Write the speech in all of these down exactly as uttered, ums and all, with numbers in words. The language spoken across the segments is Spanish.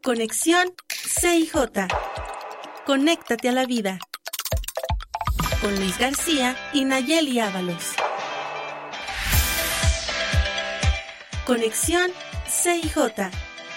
Conexión C I J. Conéctate a la vida. Con Luis García y Nayeli Ábalos. Conexión C I J.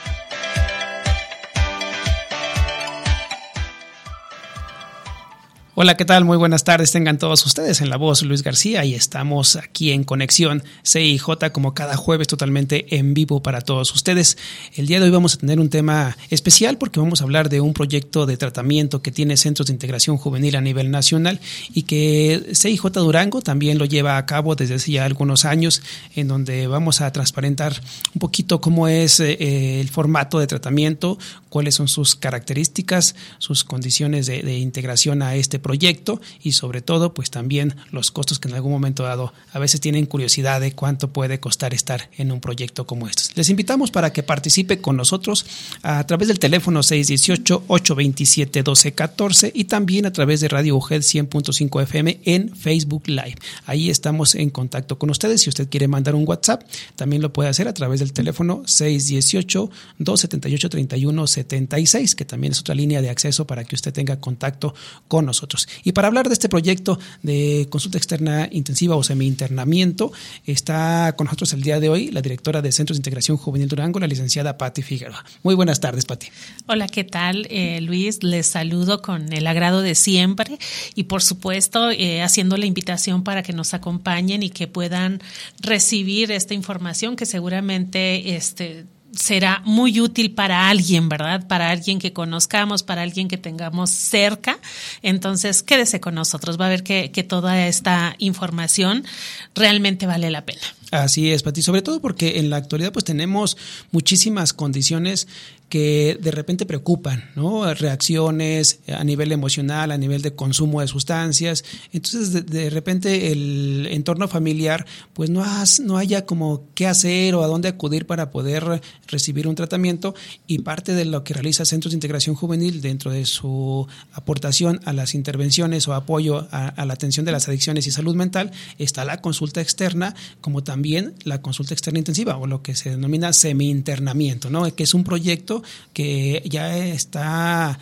Hola, ¿qué tal? Muy buenas tardes, tengan todos ustedes. En la voz Luis García y estamos aquí en Conexión C I J como cada jueves totalmente en vivo para todos ustedes. El día de hoy vamos a tener un tema especial porque vamos a hablar de un proyecto de tratamiento que tiene Centros de Integración Juvenil a nivel nacional y que C I J Durango también lo lleva a cabo desde hace ya algunos años, en donde vamos a transparentar un poquito cómo es eh, el formato de tratamiento, cuáles son sus características, sus condiciones de, de integración a este proyecto y sobre todo pues también los costos que en algún momento dado a veces tienen curiosidad de cuánto puede costar estar en un proyecto como estos. Les invitamos para que participe con nosotros a través del teléfono seis uno ocho, ocho dos siete, uno dos uno cuatro y también a través de Radio U G E D cien punto cinco F M en Facebook Live. Ahí estamos en contacto con ustedes. Si usted quiere mandar un WhatsApp, también lo puede hacer a través del teléfono seis uno ocho, dos siete ocho, tres uno siete seis, que también es otra línea de acceso para que usted tenga contacto con nosotros. Y para hablar de este proyecto de consulta externa intensiva o semi-internamiento, está con nosotros el día de hoy la directora de Centros de Integración Juvenil Durango, la licenciada Pati Figueroa. Muy buenas tardes, Pati. Hola, ¿qué tal, eh, Luis? Les saludo con el agrado de siempre y, por supuesto, eh, haciendo la invitación para que nos acompañen y que puedan recibir esta información que seguramente este será muy útil para alguien, ¿verdad? Para alguien que conozcamos, para alguien que tengamos cerca. Entonces, quédese con nosotros. Va a ver que, que toda esta información realmente vale la pena. Así es, Pati. Sobre todo porque en la actualidad pues tenemos muchísimas condiciones que de repente preocupan, ¿no? Reacciones a nivel emocional, a nivel de consumo de sustancias. Entonces, de, de repente el entorno familiar, pues no, has, no haya como qué hacer o a dónde acudir para poder recibir un tratamiento, y parte de lo que realiza Centros de Integración Juvenil dentro de su aportación a las intervenciones o apoyo a, a la atención de las adicciones y salud mental está la consulta externa, como también la consulta externa intensiva o lo que se denomina semi-internamiento, ¿no? Que es un proyecto que ya está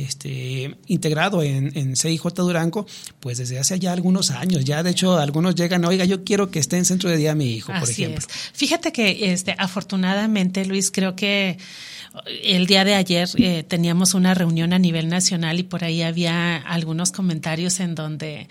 este, integrado en, en C I J Durango pues desde hace ya algunos años. Ya de hecho algunos llegan, oiga, yo quiero que esté en centro de día mi hijo, por Así ejemplo. Es. Fíjate que este, afortunadamente, Luis, creo que el día de ayer eh, teníamos una reunión a nivel nacional y por ahí había algunos comentarios en donde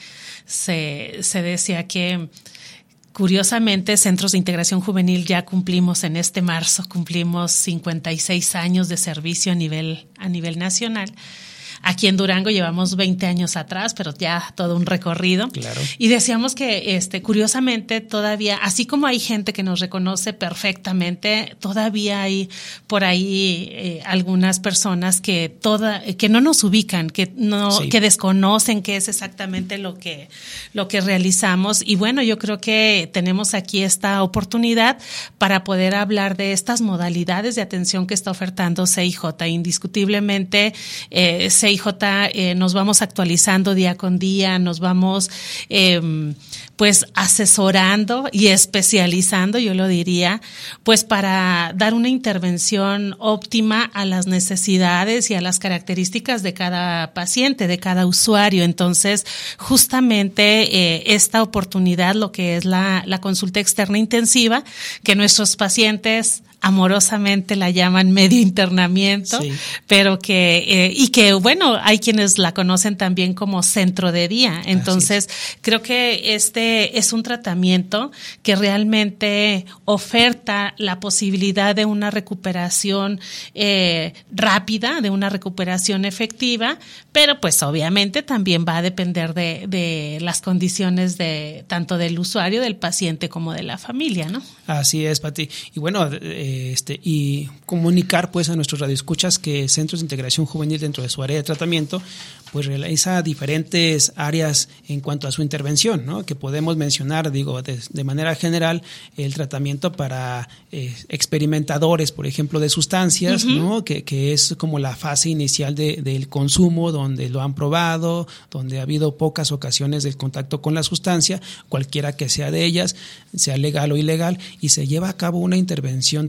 se, se decía que curiosamente, Centros de Integración Juvenil ya cumplimos en este marzo, cumplimos cincuenta y seis años de servicio a nivel, a nivel nacional. Aquí en Durango llevamos veinte años atrás, pero ya todo un recorrido. Claro. Y decíamos que, este, curiosamente, todavía, así como hay gente que nos reconoce perfectamente, todavía hay por ahí eh, algunas personas que toda, que no nos ubican, que no, sí. que desconocen qué es exactamente lo que, lo que realizamos. Y bueno, yo creo que tenemos aquí esta oportunidad para poder hablar de estas modalidades de atención que está ofertando C I J. Indiscutiblemente, eh, C I J eh, nos vamos actualizando día con día, nos vamos eh, pues asesorando y especializando, yo lo diría, pues para dar una intervención óptima a las necesidades y a las características de cada paciente, de cada usuario. Entonces, justamente eh, esta oportunidad, lo que es la, la consulta externa intensiva, que nuestros pacientes amorosamente la llaman medio internamiento, sí. pero que, eh, y que bueno, hay quienes la conocen también como centro de día. Entonces, creo que este es un tratamiento que realmente oferta la posibilidad de una recuperación eh, rápida, de una recuperación efectiva, pero pues obviamente también va a depender de, de las condiciones de tanto del usuario, del paciente, como de la familia, ¿no? Así es, Pati. Y bueno, eh, Este, y comunicar pues a nuestros radioescuchas que Centros de Integración Juvenil dentro de su área de tratamiento pues realiza diferentes áreas en cuanto a su intervención, ¿no? Que podemos mencionar, digo, de, de manera general, el tratamiento para eh, experimentadores, por ejemplo, de sustancias, uh-huh. ¿no? Que, que es como la fase inicial de, del consumo, donde lo han probado, donde ha habido pocas ocasiones del contacto con la sustancia, cualquiera que sea de ellas, sea legal o ilegal, y se lleva a cabo una intervención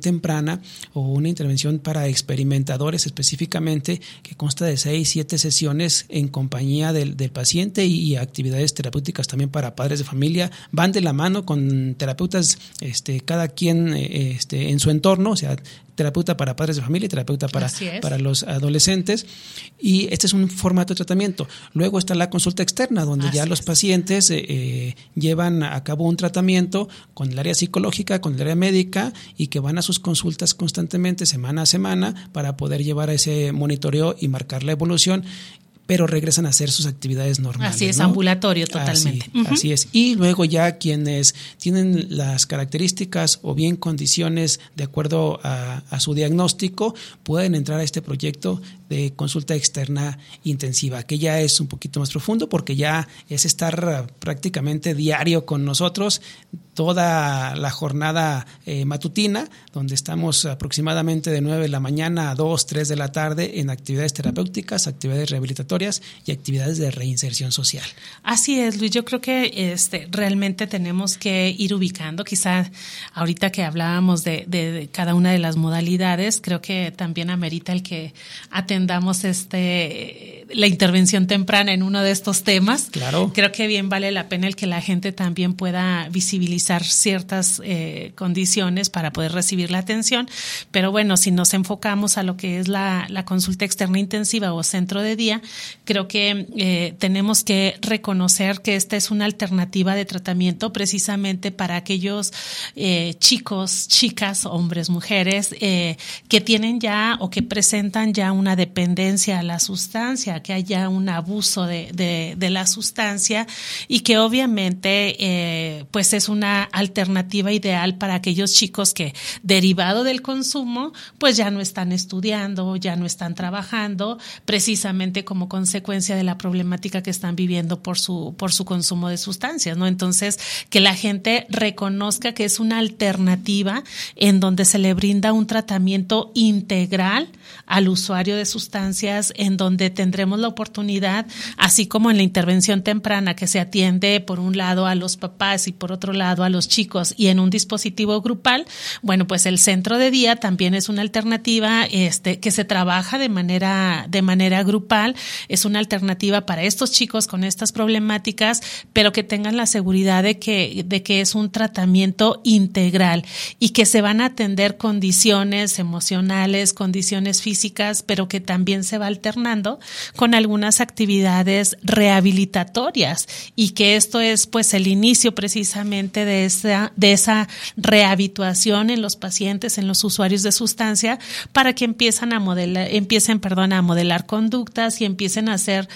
temprana o una intervención para experimentadores específicamente, que consta de seis, siete sesiones en compañía del, del paciente y, y actividades terapéuticas también para padres de familia. Van de la mano con terapeutas, este, cada quien este, en su entorno, o sea, terapeuta para padres de familia y terapeuta para, para los adolescentes, y este es un formato de tratamiento. Luego está la consulta externa, donde Así ya los es. pacientes eh, llevan a cabo un tratamiento con el área psicológica, con el área médica, y que van a sus consultas constantemente, semana a semana, para poder llevar a ese monitoreo y marcar la evolución, pero regresan a hacer sus actividades normales. Así es, ¿no? ambulatorio totalmente. Así, uh-huh. así es. Y luego ya quienes tienen las características o bien condiciones de acuerdo a, a su diagnóstico, pueden entrar a este proyecto de consulta externa intensiva, que ya es un poquito más profundo porque ya es estar prácticamente diario con nosotros, toda la jornada eh, matutina, donde estamos aproximadamente de nueve de la mañana a dos, tres de la tarde en actividades terapéuticas, actividades rehabilitatorias y actividades de reinserción social. Así es, Luis. Yo creo que este realmente tenemos que ir ubicando, quizá ahorita que hablábamos de, de, de cada una de las modalidades, creo que también amerita el que atendamos este la intervención temprana en uno de estos temas. Claro. Creo que bien vale la pena el que la gente también pueda visibilizar ciertas eh, condiciones para poder recibir la atención, pero bueno, si nos enfocamos a lo que es la, la consulta externa intensiva o centro de día, creo que eh, tenemos que reconocer que esta es una alternativa de tratamiento precisamente para aquellos eh, chicos, chicas, hombres, mujeres eh, que tienen ya o que presentan ya una dependencia a la sustancia, que haya un abuso de, de, de la sustancia y que obviamente eh, pues es una alternativa ideal para aquellos chicos que, derivado del consumo, pues ya no están estudiando, ya no están trabajando, precisamente como consecuencia de la problemática que están viviendo por su, por su consumo de sustancias, ¿no? Entonces, que la gente reconozca que es una alternativa en donde se le brinda un tratamiento integral al usuario de sustancias, en donde tendremos la oportunidad, así como en la intervención temprana, que se atiende por un lado a los papás y por otro lado a los chicos y en un dispositivo grupal, bueno, pues el centro de día también es una alternativa este, que se trabaja de manera, de manera grupal, es una alternativa para estos chicos con estas problemáticas, pero que tengan la seguridad de que, de que es un tratamiento integral y que se van a atender condiciones emocionales, condiciones físicas, pero que también se va alternando con algunas actividades rehabilitatorias y que esto es pues el inicio precisamente de esa, de esa rehabituación en los pacientes, en los usuarios de sustancia, para que empiezan a modelar, empiecen, perdón, a modelar conductas y empiecen a hacer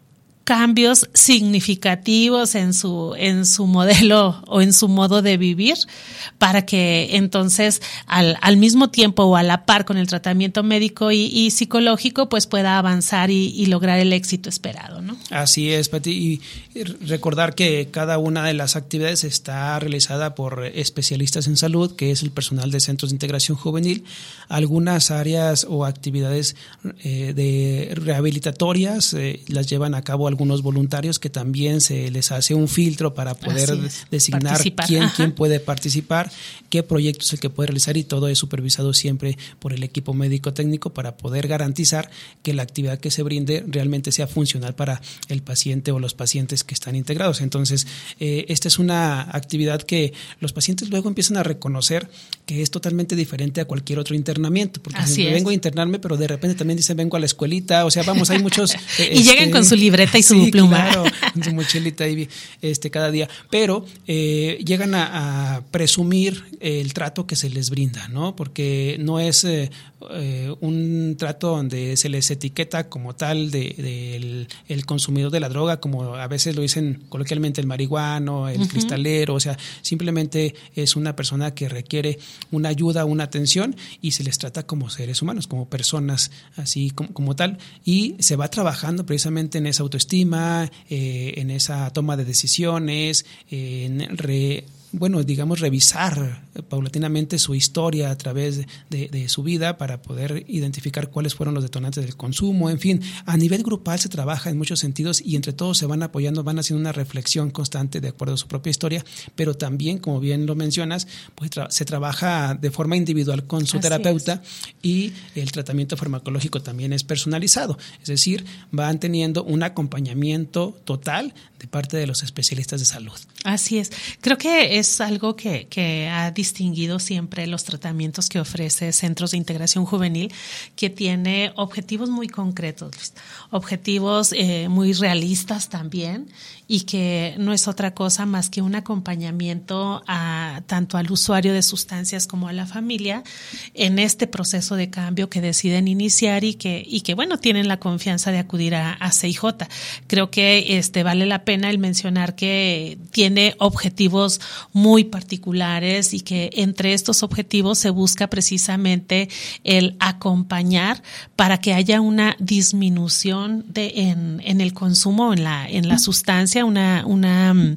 cambios significativos en su en su modelo o en su modo de vivir, para que entonces al, al mismo tiempo o a la par con el tratamiento médico y, y psicológico pues pueda avanzar y, y lograr el éxito esperado, ¿no? Así es, Pati, y recordar que cada una de las actividades está realizada por especialistas en salud, que es el personal de centros de integración juvenil. Algunas áreas o actividades eh, de rehabilitatorias eh, las llevan a cabo algunos voluntarios, que también se les hace un filtro para poder designar participar. quién, quién puede participar, qué proyecto es el que puede realizar, y todo es supervisado siempre por el equipo médico técnico para poder garantizar que la actividad que se brinde realmente sea funcional para el paciente o los pacientes que están integrados. Entonces, eh, esta es una actividad que los pacientes luego empiezan a reconocer que es totalmente diferente a cualquier otro internamiento, porque Así vengo es. a internarme, pero de repente también dicen vengo a la escuelita, o sea, vamos, hay muchos... y este, llegan con su libreta y su sí, pluma. Claro, con su mochilita ahí este, cada día, pero eh, llegan a, a presumir el trato que se les brinda, ¿no? Porque no es eh, eh, un trato donde se les etiqueta como tal de, de el, el consumidor de la droga, como a veces lo dicen coloquialmente el marihuano, el uh-huh. cristalero, o sea, simplemente es una persona que requiere una ayuda, una atención, y se les trata como seres humanos, como personas, así como, como tal, y se va trabajando precisamente en esa autoestima, eh, en esa toma de decisiones, eh, en re bueno, digamos, revisar paulatinamente su historia a través de, de, de su vida para poder identificar cuáles fueron los detonantes del consumo. En fin, a nivel grupal se trabaja en muchos sentidos y entre todos se van apoyando, van haciendo una reflexión constante de acuerdo a su propia historia, pero también, como bien lo mencionas, pues tra- se trabaja de forma individual con su Así terapeuta es. Y el tratamiento farmacológico también es personalizado, es decir, van teniendo un acompañamiento total de parte de los especialistas de salud. Así es. Creo que es algo que, que ha distinguido siempre los tratamientos que ofrece Centros de Integración Juvenil, que tiene objetivos muy concretos, objetivos eh, muy realistas también, y que no es otra cosa más que un acompañamiento a tanto al usuario de sustancias como a la familia en este proceso de cambio que deciden iniciar y que y que bueno, tienen la confianza de acudir a, a C I J. Creo que este vale la pena el mencionar que tiene objetivos muy particulares y que entre estos objetivos se busca precisamente el acompañar para que haya una disminución de en, en el consumo en la en la sustancia, una una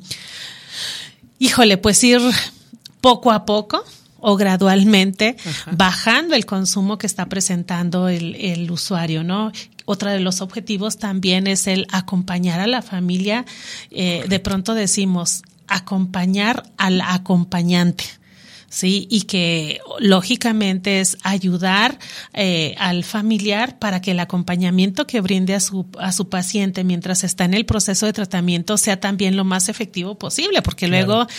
híjole, pues ir poco a poco o gradualmente Ajá. bajando el consumo que está presentando el, el usuario, ¿no? Otro de los objetivos también es el acompañar a la familia. Eh, de pronto decimos acompañar al acompañante. Sí, y que lógicamente es ayudar eh, al familiar para que el acompañamiento que brinde a su a su paciente mientras está en el proceso de tratamiento sea también lo más efectivo posible, porque claro. luego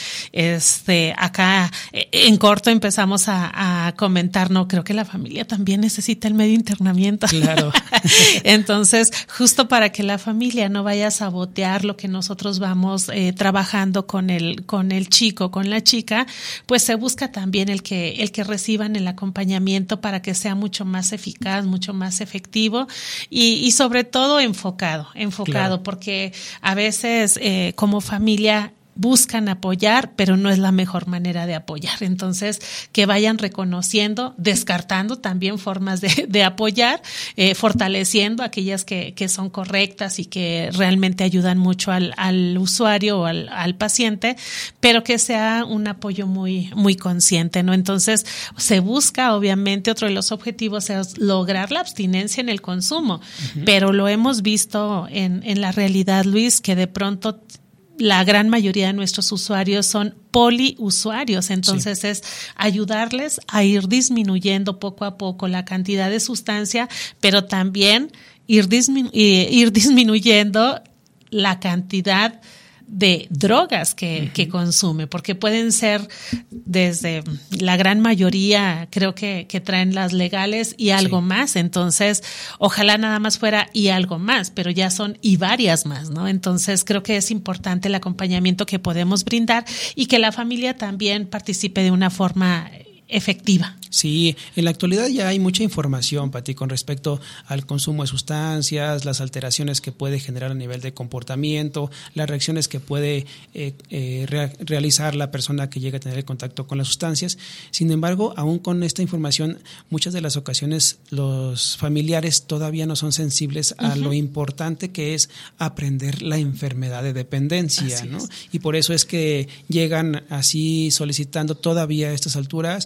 este acá en corto empezamos a, a comentar, no, creo que la familia también necesita el medio internamiento. Claro. Entonces, justo para que la familia no vaya a sabotear lo que nosotros vamos eh, trabajando con el con el chico, con la chica, pues se busca también el que el que reciban el acompañamiento para que sea mucho más eficaz, mucho más efectivo y, y sobre todo enfocado, enfocado, claro. porque a veces eh, como familia buscan apoyar, pero no es la mejor manera de apoyar. Entonces, que vayan reconociendo, descartando también formas de, de apoyar, eh, fortaleciendo aquellas que, que son correctas y que realmente ayudan mucho al, al usuario o al, al paciente, pero que sea un apoyo muy, muy consciente, ¿no? Entonces, se busca, obviamente, otro de los objetivos es lograr la abstinencia en el consumo, uh-huh. pero lo hemos visto en, en la realidad, Luis, que de pronto la gran mayoría de nuestros usuarios son poliusuarios, entonces sí. es ayudarles a ir disminuyendo poco a poco la cantidad de sustancia, pero también ir, disminu- ir disminuyendo la cantidad de drogas que, uh-huh. que consume, porque pueden ser desde la gran mayoría, creo que, que traen las legales y algo sí. más, entonces ojalá nada más fuera y algo más, pero ya son y varias más, ¿no? Entonces creo que es importante el acompañamiento que podemos brindar y que la familia también participe de una forma efectiva. Sí, en la actualidad ya hay mucha información, Pati, con respecto al consumo de sustancias, las alteraciones que puede generar a nivel de comportamiento, las reacciones que puede eh, eh, re- realizar la persona que llega a tener el contacto con las sustancias. Sin embargo, aún con esta información, muchas de las ocasiones los familiares todavía no son sensibles a uh-huh. lo importante que es aprender la enfermedad de dependencia, ¿no? Y por eso es que llegan así solicitando todavía a estas alturas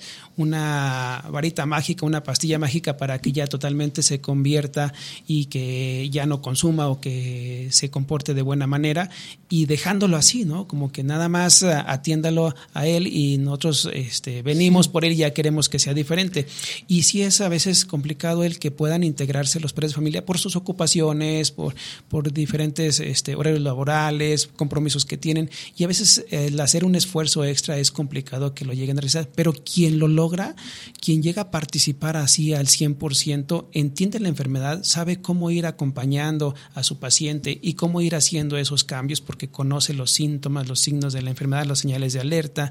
una varita mágica, una pastilla mágica para que ya totalmente se convierta y que ya no consuma o que se comporte de buena manera, y dejándolo así, ¿no? Como que nada más atiéndalo a él y nosotros este, venimos por él y ya queremos que sea diferente. Y sí es a veces complicado el que puedan integrarse los padres de familia por sus ocupaciones, por, por diferentes este, horarios laborales, compromisos que tienen, y a veces el hacer un esfuerzo extra es complicado que lo lleguen a realizar, pero quien lo logra, quien llega a participar así al cien por ciento, entiende la enfermedad, sabe cómo ir acompañando a su paciente y cómo ir haciendo esos cambios porque conoce los síntomas, los signos de la enfermedad, las señales de alerta,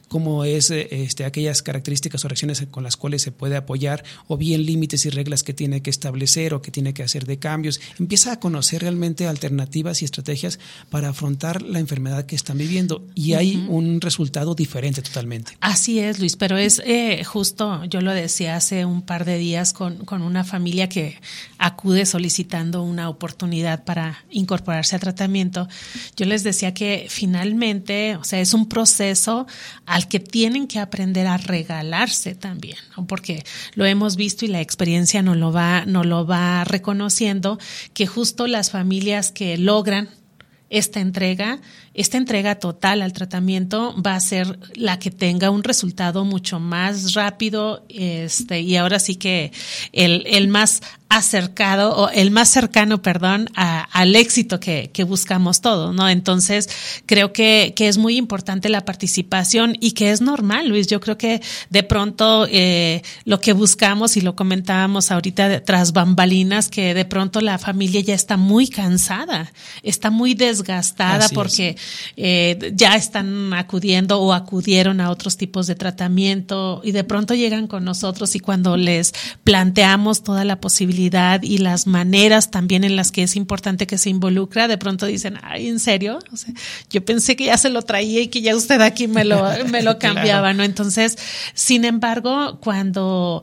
cómo es este, aquellas características o reacciones con las cuales se puede apoyar, o bien límites y reglas que tiene que establecer o que tiene que hacer de cambios. Empieza a conocer realmente alternativas y estrategias para afrontar la enfermedad que están viviendo y uh-huh. hay un resultado diferente totalmente. Así es, Luis, pero es eh, justo, yo lo decía hace un par de días con, con una familia que acude solicitando una oportunidad para incorporarse al tratamiento. Yo les decía que finalmente, o sea, es un proceso al que tienen que aprender a regalarse también, ¿no? Porque lo hemos visto y la experiencia nos lo va, nos lo va reconociendo, que justo las familias que logran esta entrega, esta entrega total al tratamiento va a ser la que tenga un resultado mucho más rápido, este, y ahora sí que el, el más acercado o el más cercano, perdón, a, al éxito que, que buscamos todos, ¿no? Entonces, creo que, que es muy importante la participación y que es normal, Luis. Yo creo que de pronto eh, lo que buscamos, y lo comentábamos ahorita de, tras bambalinas, que de pronto la familia ya está muy cansada, está muy desgastada. Así porque es. Eh, ya están acudiendo o acudieron a otros tipos de tratamiento y de pronto llegan con nosotros, y cuando les planteamos toda la posibilidad y las maneras también en las que es importante que se involucra, de pronto dicen, ay, ¿en serio? O sea, yo pensé que ya se lo traía y que ya usted aquí me lo, me lo cambiaba, claro. ¿no? Entonces, sin embargo, cuando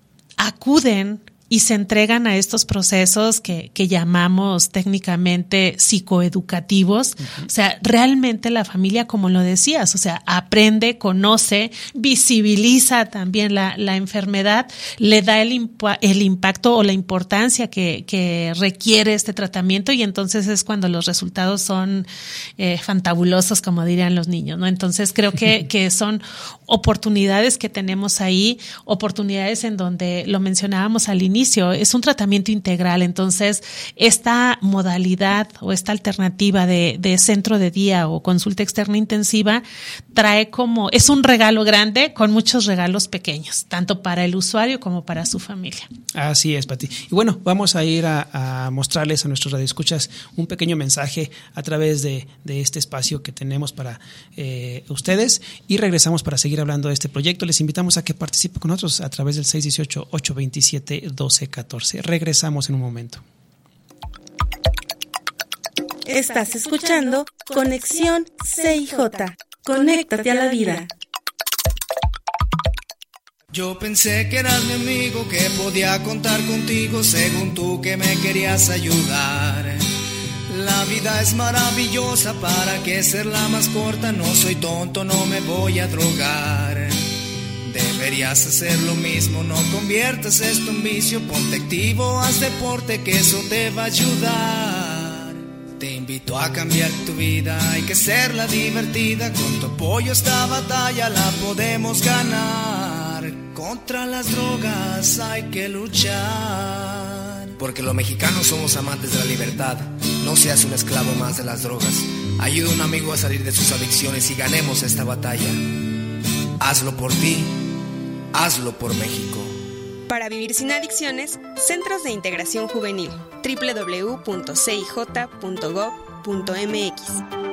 acuden y se entregan a estos procesos que, que llamamos técnicamente psicoeducativos, uh-huh. o sea, realmente la familia, como lo decías, o sea, aprende, conoce, visibiliza también la, la enfermedad, le da el, impa- el impacto o la importancia que, que requiere este tratamiento, y entonces es cuando los resultados son eh, fantabulosos, como dirían los niños, ¿no? Entonces creo que, que son oportunidades que tenemos ahí, oportunidades en donde lo mencionábamos al inicio, es un tratamiento integral. Entonces, esta modalidad o esta alternativa de, de centro de día o consulta externa intensiva trae como, es un regalo grande con muchos regalos pequeños, tanto para el usuario como para su familia. Así es, Pati. Y bueno, vamos a ir a, a mostrarles a nuestros radioescuchas un pequeño mensaje a través de, de este espacio que tenemos para eh, ustedes, y regresamos para seguir hablando de este proyecto. Les invitamos a que participen con nosotros a través del seis uno ocho, ocho dos siete, doce catorce. Regresamos en un momento. Estás escuchando Conexión C I J. Conéctate a la vida. Yo pensé que eras mi amigo, que podía contar contigo, según tú que me querías ayudar. La vida es maravillosa, ¿para qué serla más corta? No soy tonto, no me voy a drogar. Deberías hacer lo mismo, no conviertas esto en vicio, ponte activo, haz deporte, que eso te va a ayudar. Te invito a cambiar tu vida, hay que hacerla divertida, con tu apoyo esta batalla la podemos ganar. Contra las drogas hay que luchar. Porque los mexicanos somos amantes de la libertad, no seas un esclavo más de las drogas. Ayuda a un amigo a salir de sus adicciones y ganemos esta batalla. Hazlo por ti, hazlo por México. Para vivir sin adicciones, Centros de Integración Juvenil, doble u doble u doble u punto c i j punto gob punto m x.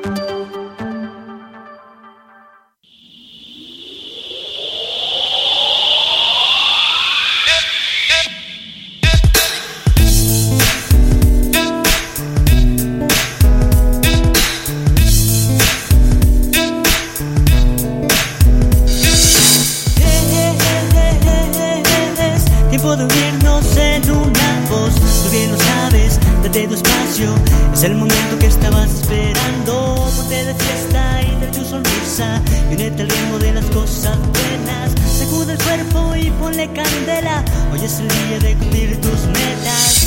Es el momento que estabas esperando, ponte de fiesta y de tu sonrisa, y únete al ritmo de las cosas buenas. Sacude el cuerpo y ponle candela, hoy es el día de cumplir tus metas.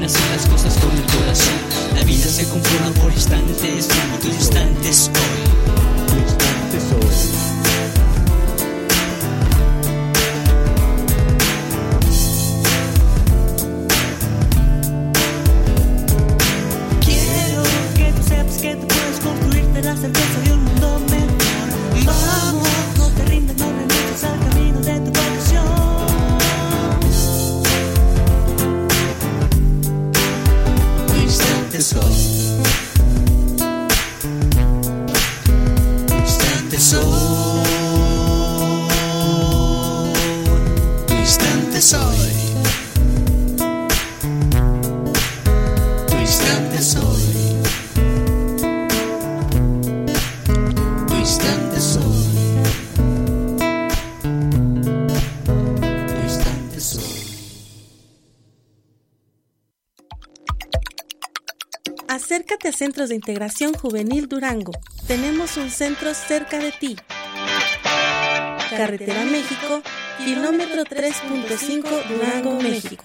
hacer las cosas con el corazón. La vida se conforma por instantes, y tu instante es hoy. Tu instante es hoy. Que tú puedes construirte la certeza de un mundo mejor. Vamos, no te rindas, no renuncies al camino de tu pasión. Tu instante es hoy. Tu instante es hoy. Tu instante es hoy. Tu instante es hoy. Acércate a Centros de Integración Juvenil Durango. Tenemos un centro cerca de ti. Carretera México, kilómetro tres punto cinco, Durango, México.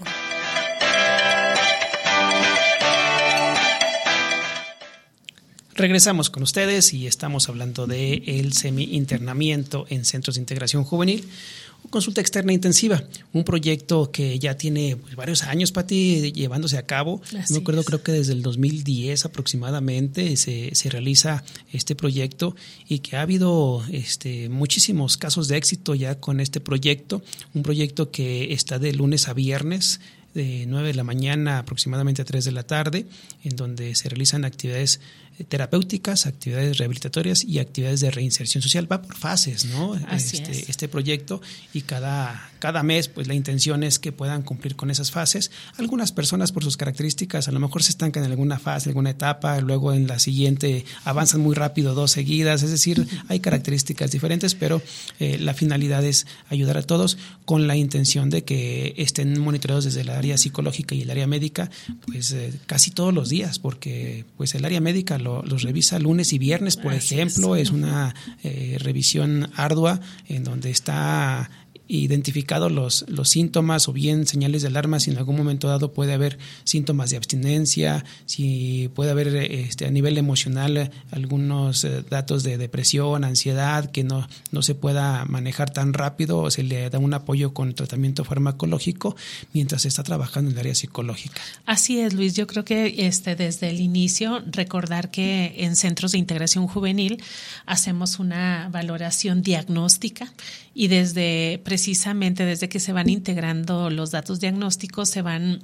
Regresamos con ustedes y estamos hablando de el semi-internamiento en Centros de Integración Juvenil. Consulta externa intensiva, un proyecto que ya tiene pues, varios años, Pati, llevándose a cabo. Así Me acuerdo, es. creo que desde el dos mil diez aproximadamente se, se realiza este proyecto y que ha habido este, muchísimos casos de éxito ya con este proyecto. Un proyecto que está de lunes a viernes, de nueve de la mañana aproximadamente a tres de la tarde, en donde se realizan actividades terapéuticas, actividades rehabilitatorias y actividades de reinserción social. Va por fases, ¿no? Así este, es. este proyecto, y cada, cada mes pues la intención es que puedan cumplir con esas fases. Algunas personas por sus características a lo mejor se estancan en alguna fase, alguna etapa, luego en la siguiente avanzan muy rápido dos seguidas, es decir, hay características diferentes, pero eh, la finalidad es ayudar a todos con la intención de que estén monitoreados desde el área psicológica y el área médica pues eh, casi todos los días, porque pues el área médica lo los revisa lunes y viernes, por Así ejemplo. es. Es una eh, revisión ardua en donde está identificado los, los síntomas o bien señales de alarma, si en algún momento dado puede haber síntomas de abstinencia, si puede haber este, a nivel emocional algunos eh, datos de depresión, ansiedad, que no, no se pueda manejar tan rápido, o se le da un apoyo con tratamiento farmacológico mientras se está trabajando en el área psicológica. Así es, Luis. Yo creo que este desde el inicio recordar que en Centros de Integración Juvenil hacemos una valoración diagnóstica y desde precisamente desde que se van integrando los datos diagnósticos se van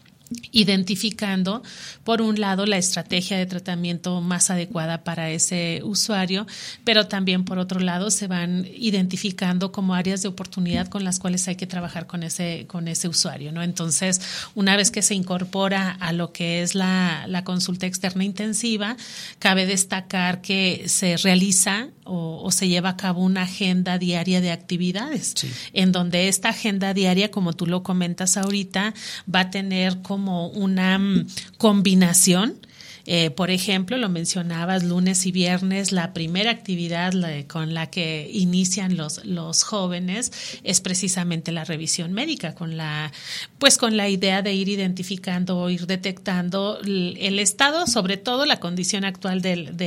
identificando, por un lado, la estrategia de tratamiento más adecuada para ese usuario, pero también, por otro lado, se van identificando como áreas de oportunidad con las cuales hay que trabajar con ese, con ese usuario, ¿no? Entonces, una vez que se incorpora a lo que es la, la consulta externa intensiva, cabe destacar que se realiza o, o se lleva a cabo una agenda diaria de actividades, sí, en donde esta agenda diaria, como tú lo comentas ahorita, va a tener como una um, combinación. Eh, por ejemplo, lo mencionabas, lunes y viernes, la primera actividad la, con la que inician los, los jóvenes es precisamente la revisión médica, con la, pues con la idea de ir identificando o ir detectando el, el estado, sobre todo la condición actual del,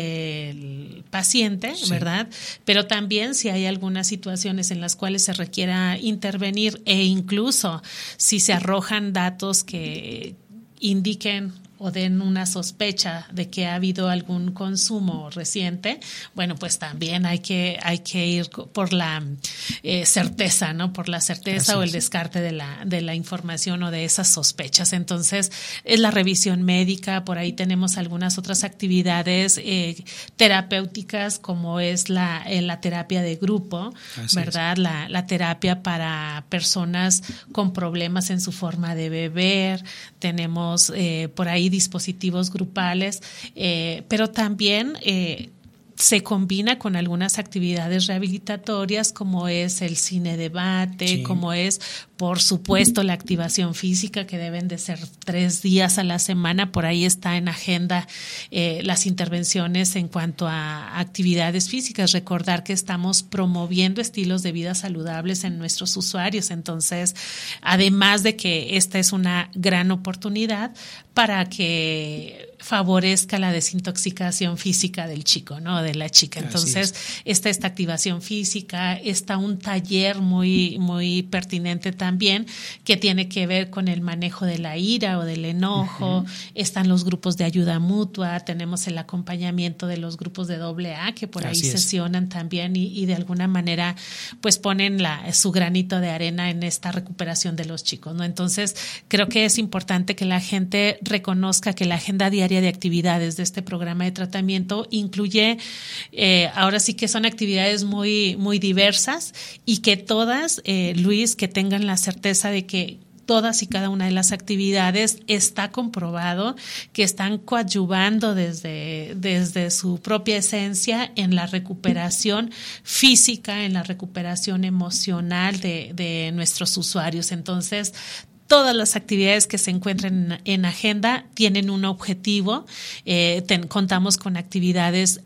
del paciente, sí, ¿verdad? Pero también si hay algunas situaciones en las cuales se requiera intervenir e incluso si se arrojan datos que indiquen o den una sospecha de que ha habido algún consumo reciente, bueno, pues también hay que hay que ir por la eh, certeza, ¿no? Por la certeza Así o el es. descarte de la de la información o de esas sospechas. Entonces, es la revisión médica, por ahí tenemos algunas otras actividades eh, terapéuticas, como es la, eh, la terapia de grupo, Así ¿verdad? La, la terapia para personas con problemas en su forma de beber, tenemos eh, por ahí dispositivos grupales, eh, pero también eh, se combina con algunas actividades rehabilitatorias como es el cine debate, sí. como es, por supuesto, la activación física, que deben de ser tres días a la semana. Por ahí está en agenda eh, las intervenciones en cuanto a actividades físicas. Recordar que estamos promoviendo estilos de vida saludables en nuestros usuarios. Entonces, además de que esta es una gran oportunidad para que favorezca la desintoxicación física del chico, ¿no? De la chica. Entonces, está esta activación física, está un taller muy, muy pertinente también que tiene que ver con el manejo de la ira o del enojo. Uh-huh. Están los grupos de ayuda mutua, tenemos el acompañamiento de los grupos de doble A que por Así ahí es. sesionan también y, y de alguna manera pues ponen la, su granito de arena en esta recuperación de los chicos, ¿no? Entonces, creo que es importante que la gente reconozca que la agenda diaria de actividades de este programa de tratamiento incluye, eh, ahora sí que son actividades muy, muy diversas y que todas, eh, Luis, que tengan la certeza de que todas y cada una de las actividades está comprobado que están coadyuvando desde, desde su propia esencia en la recuperación física, en la recuperación emocional de, de nuestros usuarios. Entonces, todas las actividades que se encuentran en, en agenda tienen un objetivo. Eh, ten, contamos con actividades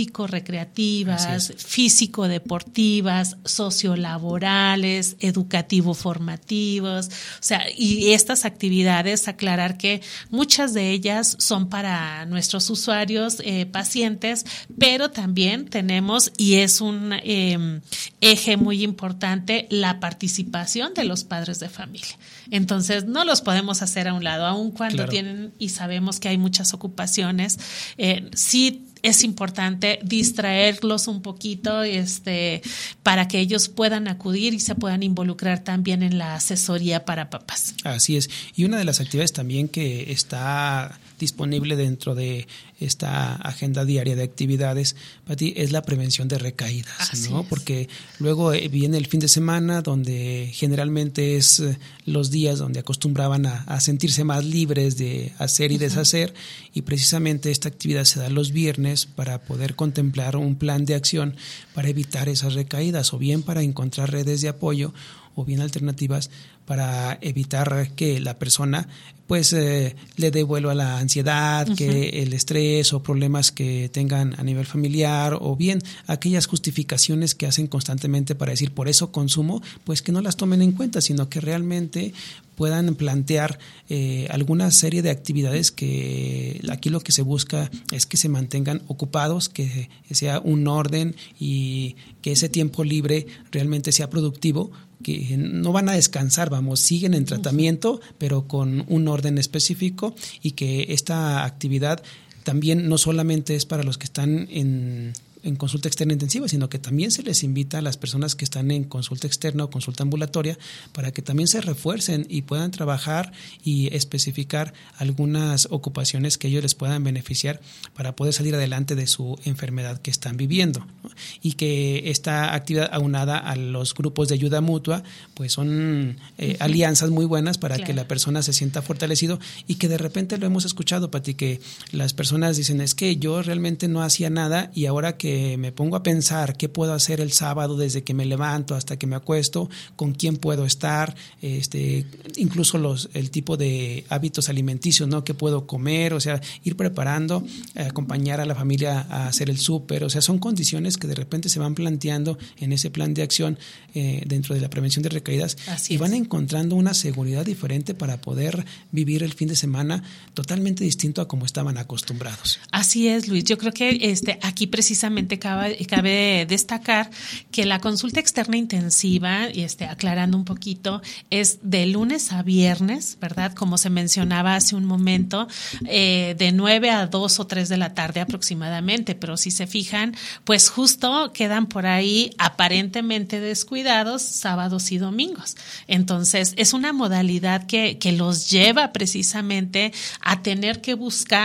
lúdico-recreativas, físico-deportivas, sociolaborales, educativo-formativas. O sea, y estas actividades, aclarar que muchas de ellas son para nuestros usuarios, eh, pacientes, pero también tenemos, y es un eh, eje muy importante, la participación de los padres de familia. Entonces, no los podemos hacer a un lado, aun cuando claro. tienen y sabemos que hay muchas ocupaciones. Eh, sí es importante distraerlos un poquito este, para que ellos puedan acudir y se puedan involucrar también en la asesoría para papás. Así es. Y una de las actividades también que está disponible dentro de esta agenda diaria de actividades, Pati, es la prevención de recaídas, Así ¿no? Es. Porque luego viene el fin de semana, donde generalmente es los días donde acostumbraban a, a sentirse más libres de hacer y uh-huh. deshacer, y precisamente esta actividad se da los viernes para poder contemplar un plan de acción para evitar esas recaídas, o bien para encontrar redes de apoyo, o bien alternativas para evitar que la persona pues eh, le dé vuelo a la ansiedad, uh-huh. que el estrés o problemas que tengan a nivel familiar, o bien aquellas justificaciones que hacen constantemente para decir por eso consumo, pues que no las tomen en cuenta, sino que realmente puedan plantear eh, alguna serie de actividades que aquí lo que se busca es que se mantengan ocupados, que sea un orden y que ese tiempo libre realmente sea productivo, que no van a descansar, vamos, siguen en tratamiento, pero con un orden específico, y que esta actividad también no solamente es para los que están en en consulta externa intensiva, sino que también se les invita a las personas que están en consulta externa o consulta ambulatoria para que también se refuercen y puedan trabajar y especificar algunas ocupaciones que ellos les puedan beneficiar para poder salir adelante de su enfermedad que están viviendo, ¿no? Y que esta actividad aunada a los grupos de ayuda mutua pues son eh, uh-huh. alianzas muy buenas para claro. que la persona se sienta fortalecido, y que de repente lo hemos escuchado, Pati, que las personas dicen es que yo realmente no hacía nada y ahora que me pongo a pensar qué puedo hacer el sábado desde que me levanto hasta que me acuesto, con quién puedo estar, este, incluso los, el tipo de hábitos alimenticios, ¿no? ¿Qué puedo comer? O sea, ir preparando, eh, acompañar a la familia a hacer el súper. O sea, son condiciones que de repente se van planteando en ese plan de acción eh, dentro de la prevención de recaídas. Así y van es. encontrando una seguridad diferente para poder vivir el fin de semana totalmente distinto a como estaban acostumbrados. Así es, Luis. Yo creo que este, aquí precisamente Cabe, cabe destacar que la consulta externa intensiva, y este, aclarando un poquito, es de lunes a viernes, ¿verdad? Como se mencionaba hace un momento, eh, de nueve a dos o tres de la tarde aproximadamente, pero si se fijan, pues justo quedan por ahí aparentemente descuidados sábados y domingos. Entonces, es una modalidad que, que los lleva precisamente a tener que buscar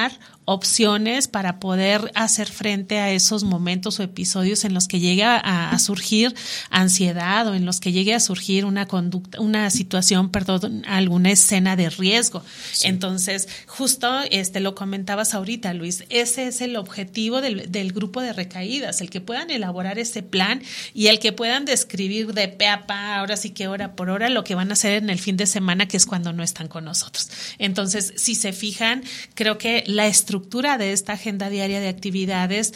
opciones para poder hacer frente a esos momentos o episodios en los que llegue a, a surgir ansiedad o en los que llegue a surgir una conducta, una situación, perdón, alguna escena de riesgo. Sí. Entonces, justo este lo comentabas ahorita, Luis, ese es el objetivo del, del grupo de recaídas, el que puedan elaborar ese plan y el que puedan describir de pe a pa, ahora sí que hora por hora, lo que van a hacer en el fin de semana, que es cuando no están con nosotros. Entonces, si se fijan, creo que la estructura estructura de esta agenda diaria de actividades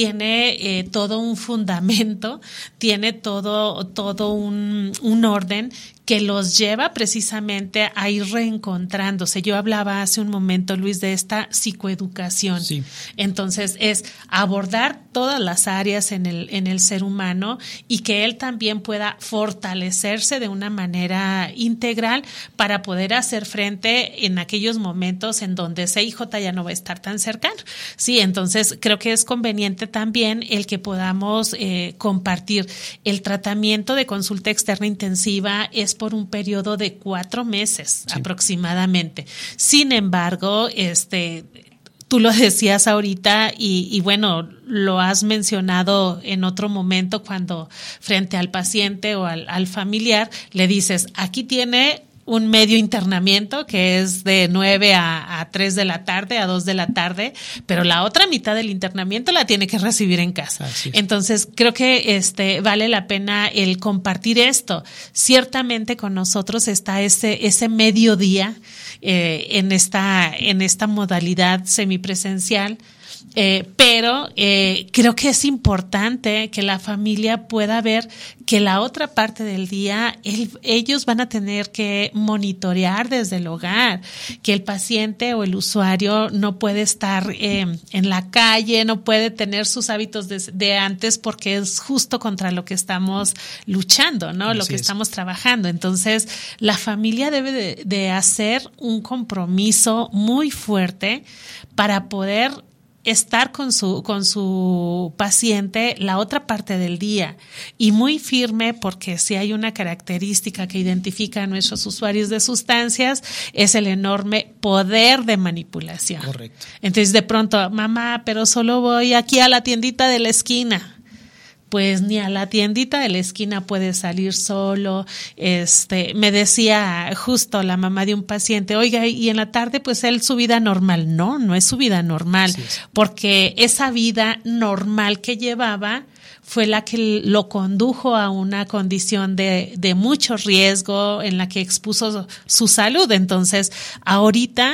tiene eh, todo un fundamento, tiene todo, todo un, un orden que los lleva precisamente a ir reencontrándose. Yo hablaba hace un momento, Luis, de esta psicoeducación. Sí. Entonces, es abordar todas las áreas en el, en el ser humano y que él también pueda fortalecerse de una manera integral para poder hacer frente en aquellos momentos en donde C I J ya no va a estar tan cercano. Sí, entonces creo que es conveniente también el que podamos eh, compartir. El tratamiento de consulta externa intensiva es por un periodo de cuatro meses sí. aproximadamente. Sin embargo, este, tú lo decías ahorita y, y bueno, lo has mencionado en otro momento cuando frente al paciente o al, al familiar le dices, aquí tiene un medio internamiento que es de nueve a tres de la tarde, a dos de la tarde, pero la otra mitad del internamiento la tiene que recibir en casa. Entonces, creo que este vale la pena el compartir esto. Ciertamente con nosotros está ese ese mediodía eh, en esta en esta modalidad semipresencial. Eh, pero eh, creo que es importante que la familia pueda ver que la otra parte del día el, ellos van a tener que monitorear desde el hogar, que el paciente o el usuario no puede estar eh, en la calle, no puede tener sus hábitos de, de antes porque es justo contra lo que estamos luchando, ¿no? Así lo que es. Estamos trabajando. Entonces, la familia debe de, de hacer un compromiso muy fuerte para poder estar con su con su paciente la otra parte del día y muy firme, porque si hay una característica que identifica a nuestros usuarios de sustancias es el enorme poder de manipulación. Correcto. Entonces de pronto, mamá, pero solo voy aquí a la tiendita de la esquina. Pues ni a la tiendita de la esquina puede salir solo. Este, me decía justo la mamá de un paciente, oiga, y en la tarde pues él su vida normal. No, no es su vida normal, sí, sí. Porque esa vida normal que llevaba fue la que lo condujo a una condición de, de mucho riesgo en la que expuso su salud. Entonces, ahorita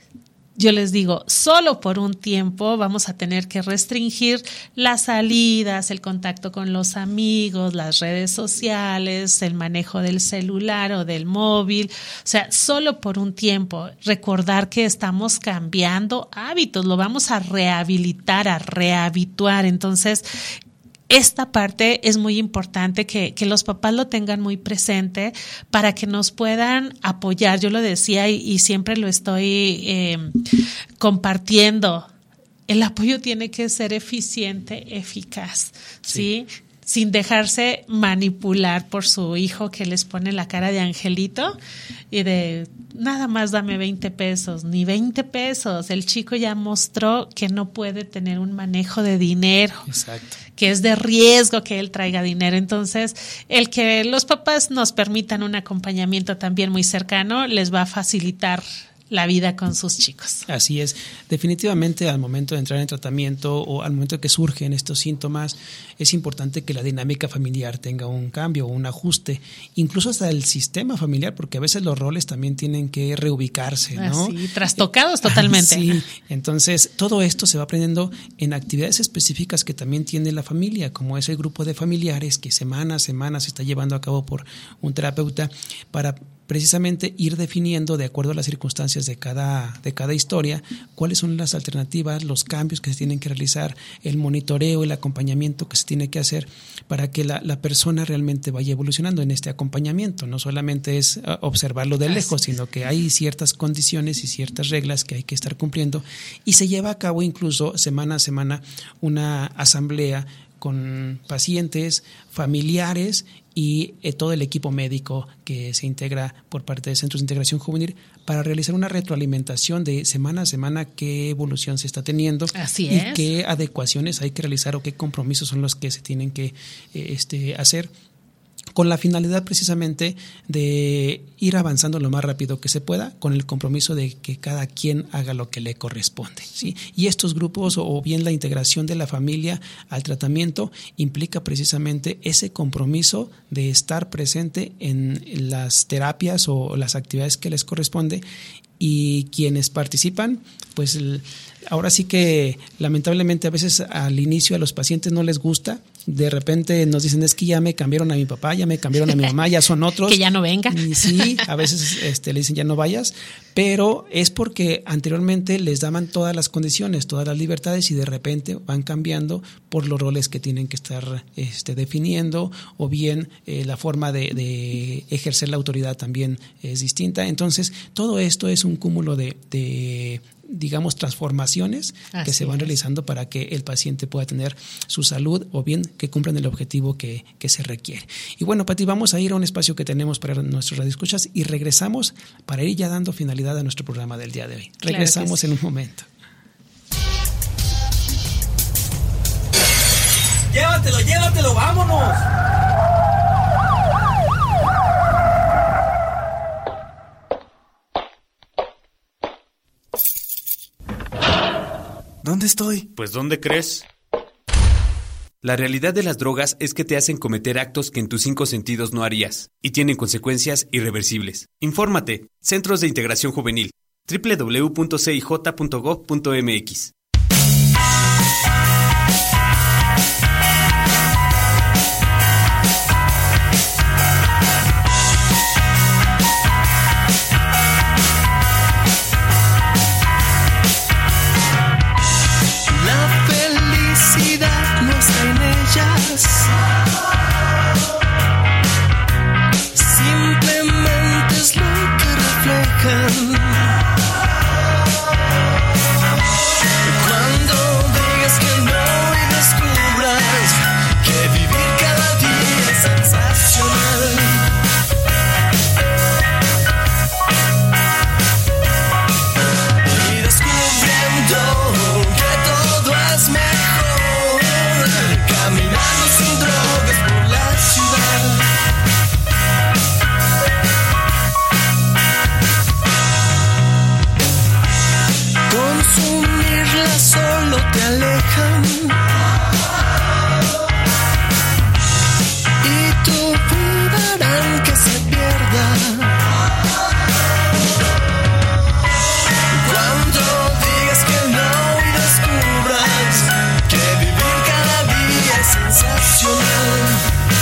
yo les digo, solo por un tiempo vamos a tener que restringir las salidas, el contacto con los amigos, las redes sociales, el manejo del celular o del móvil. O sea, solo por un tiempo. Recordar que estamos cambiando hábitos, lo vamos a rehabilitar, a rehabituar. Entonces, esta parte es muy importante que, que los papás lo tengan muy presente para que nos puedan apoyar. Yo lo decía y, y siempre lo estoy eh, compartiendo. El apoyo tiene que ser eficiente, eficaz, ¿sí? ¿sí? Sin dejarse manipular por su hijo que les pone la cara de angelito y de nada más dame veinte pesos, ni veinte pesos. El chico ya mostró que no puede tener un manejo de dinero. Exacto. Que es de riesgo que él traiga dinero. Entonces, el que los papás nos permitan un acompañamiento también muy cercano les va a facilitar la vida con sus chicos. Así es. Definitivamente al momento de entrar en tratamiento o al momento que surgen estos síntomas, es importante que la dinámica familiar tenga un cambio o un ajuste, incluso hasta el sistema familiar, porque a veces los roles también tienen que reubicarse, ¿no? Sí, trastocados totalmente. Sí, entonces todo esto se va aprendiendo en actividades específicas que también tiene la familia, como es el grupo de familiares que semana a semana se está llevando a cabo por un terapeuta para precisamente ir definiendo de acuerdo a las circunstancias de cada, de cada historia cuáles son las alternativas, los cambios que se tienen que realizar, el monitoreo, el acompañamiento que se tiene que hacer para que la, la persona realmente vaya evolucionando en este acompañamiento. No solamente es observarlo de lejos, sino que hay ciertas condiciones y ciertas reglas que hay que estar cumpliendo y se lleva a cabo incluso semana a semana una asamblea con pacientes, familiares y eh, todo el equipo médico que se integra por parte de Centros de Integración Juvenil para realizar una retroalimentación de semana a semana qué evolución se está teniendo. Así y es. qué adecuaciones hay que realizar o qué compromisos son los que se tienen que eh, este, hacer, con la finalidad precisamente de ir avanzando lo más rápido que se pueda, con el compromiso de que cada quien haga lo que le corresponde, ¿sí? Y estos grupos, o bien la integración de la familia al tratamiento, implica precisamente ese compromiso de estar presente en las terapias o las actividades que les corresponde, y quienes participan, pues ahora sí que lamentablemente a veces al inicio a los pacientes no les gusta. De repente nos dicen, es que ya me cambiaron a mi papá, ya me cambiaron a mi mamá, ya son otros. Que ya no venga. Y sí, a veces este, le dicen ya no vayas, pero es porque anteriormente les daban todas las condiciones, todas las libertades, y de repente van cambiando por los roles que tienen que estar este, definiendo, o bien eh, la forma de, de ejercer la autoridad también es distinta. Entonces, todo esto es un cúmulo de, de digamos, transformaciones Así que se van es. realizando para que el paciente pueda tener su salud, o bien que cumplan el objetivo que, que se requiere. Y bueno, Pati, vamos a ir a un espacio que tenemos para nuestros radioescuchas y regresamos para ir ya dando finalidad a nuestro programa del día de hoy. Regresamos claro sí. en un momento. Llévatelo, llévatelo, vámonos. ¿Dónde estoy? Pues ¿dónde crees? La realidad de las drogas es que te hacen cometer actos que en tus cinco sentidos no harías y tienen consecuencias irreversibles. Infórmate. Centros de Integración Juvenil. doble u doble u doble u punto c i j punto gov punto m x. Simplemente es lo que reflejan. Cuando digas que no y descubras que vivir cada día es sensacional. Y descubriendo que todo es mejor, caminando sin drogas por la ciudad. Consumirla solo te alejan, y tu vida harán que se pierda. Cuando digas que no y descubras que vivir cada día es sensacional.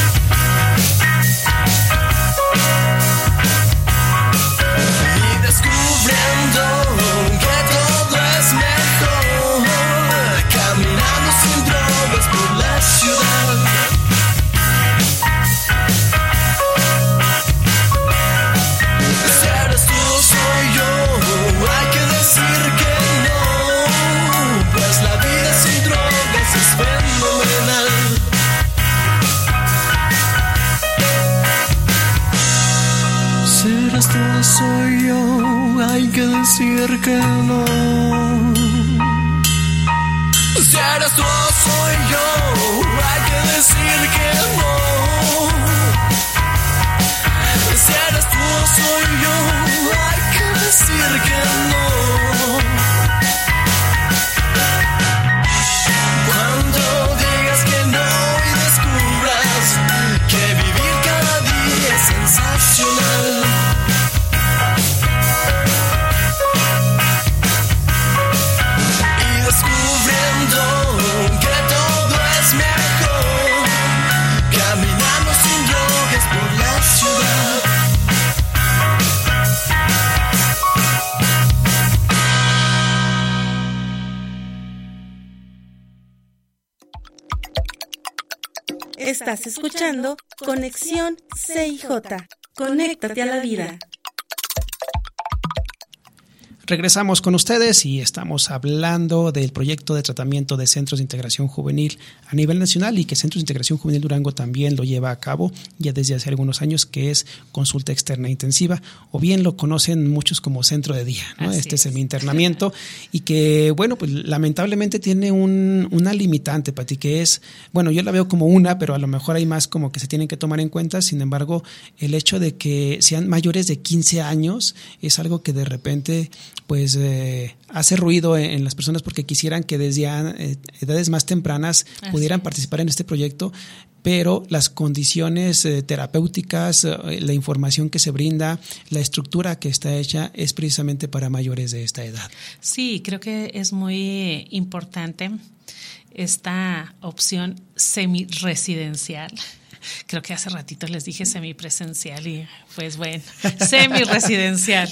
Y descubriendo que todo es mejor, caminando sin drogas por la ciudad. Si eres tú o soy yo, hay que decir que no, pues la vida sin drogas es fenomenal. Si eres tú o soy yo, hay que decir que no. Si eres tú o soy yo, hay que decir que no. Si eres tú o soy yo, hay que decir que no. Cuando digas que no y descubras que vivir cada día es sensacional. Y descubriendo que todo es mejor, caminando sin drogas por la ciudad. Estás escuchando Conexión C I J. Conéctate a la vida. Regresamos con ustedes y estamos hablando del proyecto de tratamiento de centros de integración juvenil a nivel nacional y que Centros de Integración Juvenil Durango también lo lleva a cabo ya desde hace algunos años, que es consulta externa intensiva, o bien lo conocen muchos como centro de día, ¿no? Este es semi-internamiento y que, bueno, pues lamentablemente tiene un, una limitante, Pati, que es, bueno, yo la veo como una, pero a lo mejor hay más como que se tienen que tomar en cuenta. Sin embargo, el hecho de que sean mayores de quince años es algo que de repente pues eh, hace ruido en, en las personas, porque quisieran que desde a, eh, edades más tempranas Así pudieran es. participar en este proyecto, pero las condiciones eh, terapéuticas, eh, la información que se brinda, la estructura que está hecha es precisamente para mayores de esta edad. Sí, creo que es muy importante esta opción semiresidencial. Creo que hace ratito les dije semipresencial y pues bueno, semiresidencial.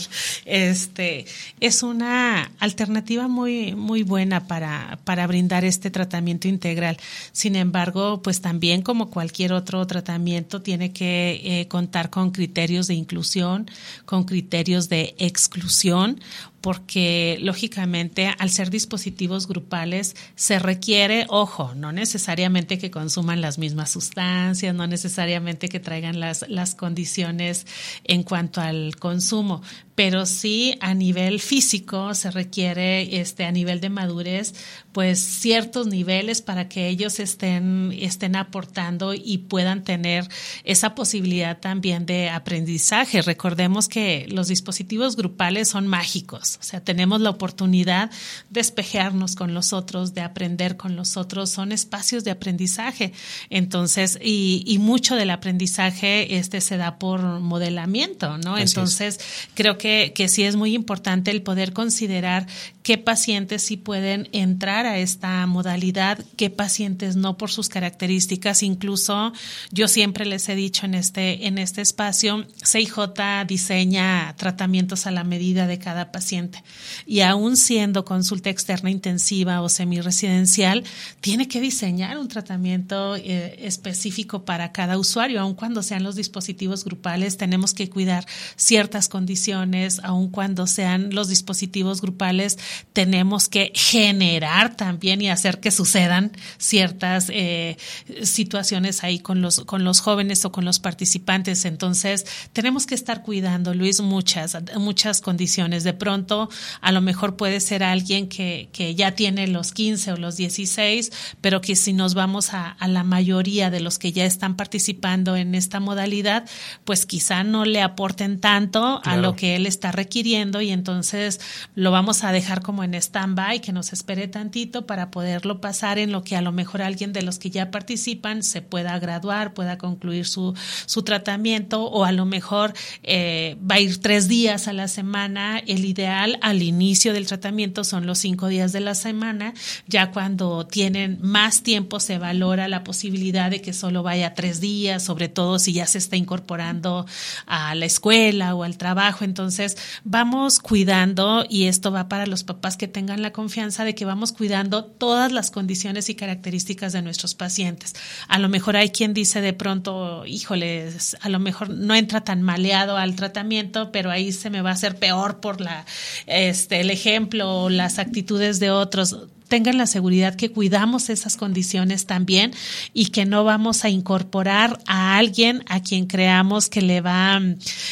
Este, es una alternativa muy, muy buena para, para brindar este tratamiento integral. Sin embargo, pues también como cualquier otro tratamiento tiene que eh, contar con criterios de inclusión, con criterios de exclusión, porque lógicamente al ser dispositivos grupales se requiere, ojo, no necesariamente que consuman las mismas sustancias, no necesariamente que traigan las, las condiciones en cuanto al consumo, pero sí a nivel físico se requiere, este, a nivel de madurez, pues ciertos niveles para que ellos estén, estén aportando y puedan tener esa posibilidad también de aprendizaje. Recordemos que los dispositivos grupales son mágicos, o sea, tenemos la oportunidad de espejearnos con los otros, de aprender con los otros, son espacios de aprendizaje. Entonces, y, y mucho del aprendizaje este se da por modelamiento, ¿no? Así Entonces, es. creo que que sí es muy importante el poder considerar qué pacientes sí pueden entrar a esta modalidad, qué pacientes no por sus características. Incluso yo siempre les he dicho en este, en este espacio, C I J diseña tratamientos a la medida de cada paciente y aún siendo consulta externa intensiva o semiresidencial, tiene que diseñar un tratamiento eh, específico para cada usuario. Aun cuando sean los dispositivos grupales, tenemos que cuidar ciertas condiciones. Aun cuando sean los dispositivos grupales, tenemos que generar también y hacer que sucedan ciertas eh, situaciones ahí con los, con los jóvenes o con los participantes. Entonces, tenemos que estar cuidando, Luis, muchas, muchas condiciones. De pronto, a lo mejor puede ser alguien que, que ya tiene los quince o los dieciséis, pero que si nos vamos a, a la mayoría de los que ya están participando en esta modalidad, pues quizá no le aporten tanto claro. a lo que él está requiriendo, y entonces lo vamos a dejar como en stand-by, que nos espere tantito para poderlo pasar en lo que a lo mejor alguien de los que ya participan se pueda graduar, pueda concluir su, su tratamiento, o a lo mejor eh, va a ir tres días a la semana. El ideal al inicio del tratamiento son los cinco días de la semana. Ya cuando tienen más tiempo se valora la posibilidad de que solo vaya tres días, sobre todo si ya se está incorporando a la escuela o al trabajo. Entonces vamos cuidando, y esto va para los papás que tengan la confianza de que vamos cuidando todas las condiciones y características de nuestros pacientes. A lo mejor hay quien dice de pronto, híjoles, a lo mejor no entra tan maleado al tratamiento, pero ahí se me va a hacer peor por la, este, el ejemplo o las actitudes de otros. Tengan la seguridad que cuidamos esas condiciones también y que no vamos a incorporar a alguien a quien creamos que le va,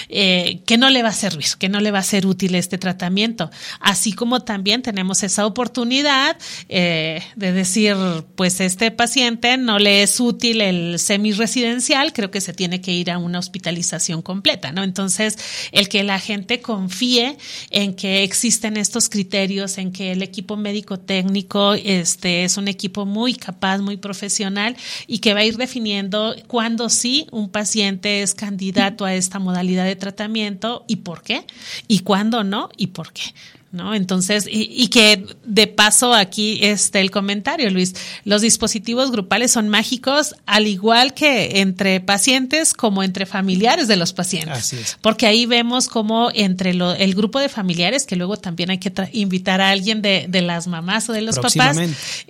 eh, que no le va a servir, que no le va a ser útil este tratamiento. Así como también tenemos esa oportunidad eh, de decir, pues este paciente no le es útil el semiresidencial, creo que se tiene que ir a una hospitalización completa, ¿no? Entonces, el que la gente confíe en que existen estos criterios, en que el equipo médico técnico Este es un equipo muy capaz, muy profesional, y que va a ir definiendo cuándo sí un paciente es candidato a esta modalidad de tratamiento y por qué, y cuándo no y por qué, ¿no? Entonces, y, y que de paso aquí este el comentario, Luis, los dispositivos grupales son mágicos, al igual que entre pacientes como entre familiares de los pacientes. Así es. Porque ahí vemos como entre lo, el grupo de familiares, que luego también hay que tra- invitar a alguien de, de las mamás o de los papás,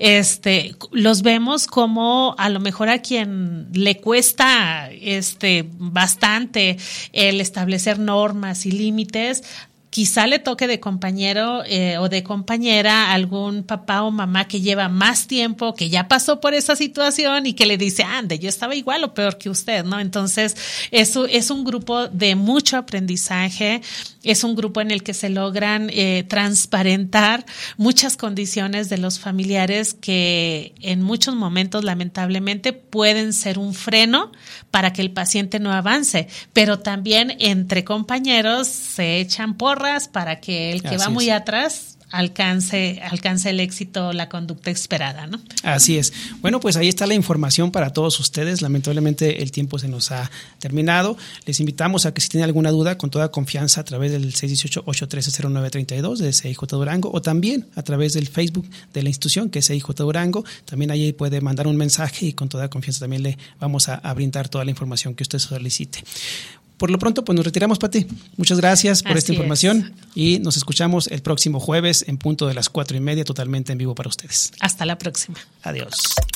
este, los vemos como a lo mejor a quien le cuesta este bastante el establecer normas y límites, quizá le toque de compañero eh, o de compañera algún papá o mamá que lleva más tiempo, que ya pasó por esa situación y que le dice, ande, yo estaba igual o peor que usted, ¿no? Entonces, eso es un grupo de mucho aprendizaje, es un grupo en el que se logran eh, transparentar muchas condiciones de los familiares que en muchos momentos, lamentablemente, pueden ser un freno para que el paciente no avance, pero también entre compañeros se echan porras para que el que Así va muy es. atrás alcance alcance el éxito, la conducta esperada, ¿no? Así es. Bueno, pues ahí está la información para todos ustedes. Lamentablemente el tiempo se nos ha terminado. Les invitamos a que si tienen alguna duda, con toda confianza, a través del seis uno ocho, ocho uno tres, cero nueve tres dos de C I J Durango, o también a través del Facebook de la institución, que es C I J Durango. También ahí puede mandar un mensaje y con toda confianza también le vamos a, a brindar toda la información que usted solicite. Por lo pronto, pues nos retiramos, Pati. Muchas gracias por Así esta información es. Y nos escuchamos el próximo jueves en punto de las cuatro y media, totalmente en vivo para ustedes. Hasta la próxima. Adiós.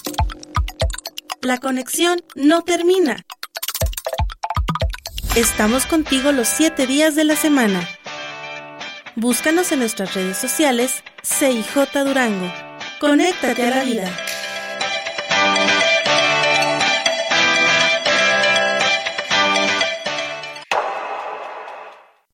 La conexión no termina. Estamos contigo los siete días de la semana. Búscanos en nuestras redes sociales C I J Durango. Conéctate a la vida.